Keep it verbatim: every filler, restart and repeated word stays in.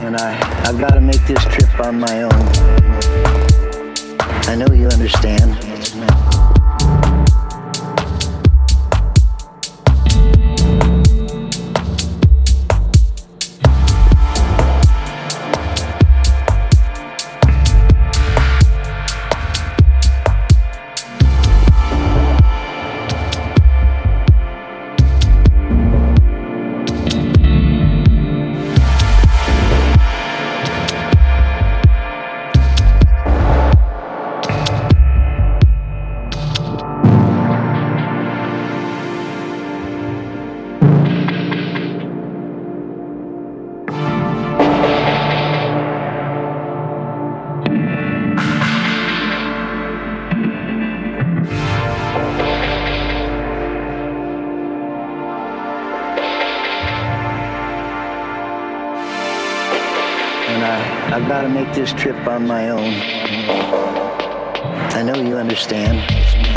And I, I've got to make this trip on my own. I know you understand. And I, I've got to make this trip on my own. I know you understand.